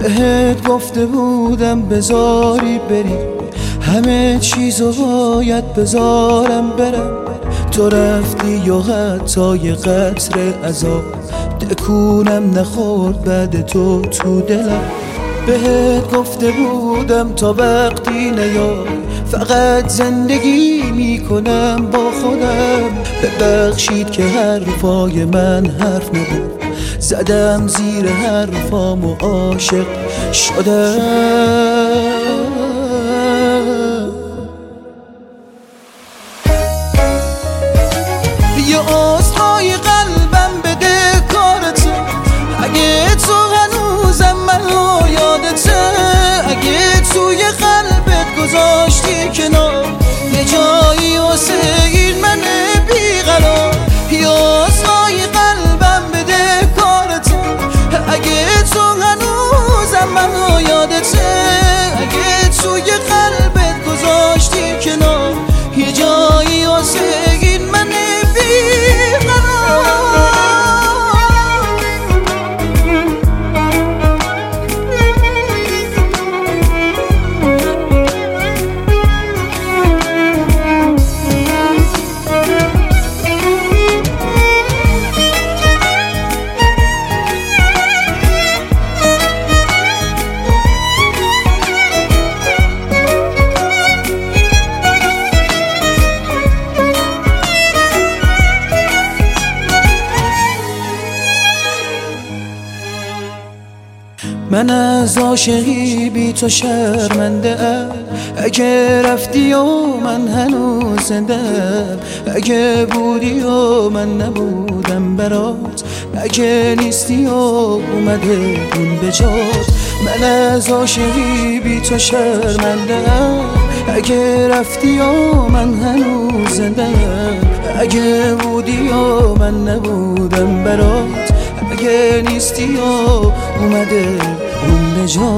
بهت گفته بودم بذاری بری، همه چیزو باید بذارم برم. تو رفتی یا حتی یه قطره عذاب تکونم نخورد بعد تو دلم. بهت گفته بودم تا وقتی نیای فقط زندگی میکنم با خودم. ببخشید که حرفای من حرف نبود، زدم زیر حرفام و عاشق شدم. یه عذرهای قلبم بده کارته، اگه تو هنوزم منو یادته، اگه توی قلبت گذاشتی کنار یه جایی واسه این من بیقرار. یه عذرهای قلبم بده کارته، اگه تو هنوزم منو یادته، اگه توی قلبت گذاشتی کنار یه جایی واسه این من من از عاشقی بی تو شرمنده ام. اگه رفتی و من هنوز زنده ام، اگه بودی و من نبودم برات، اگه نیستی و اومده اون به جات. من از عاشقی بی تو شرمنده ام. اگه رفتی و من هنوز زنده ام، اگه بودی و من نبودم برات، اگه نیستی و اومده اون به جات.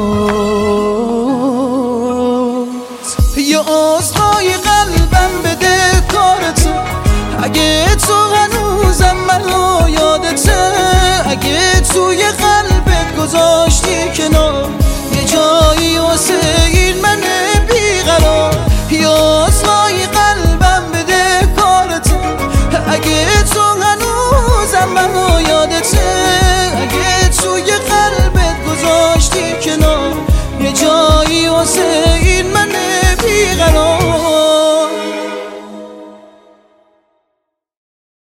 یه عذرهای قلبم بده کارته، اگه تو هنوزم منو یادته، اگه توی قلبت گذاشتی کنار یه جایی واسه این من بیقرار. یه عذرهای قلبم بده کارته، اگه تو هنوزم منو یادته، اگه توی قلبت گذاشتی کنار یه جایی واسه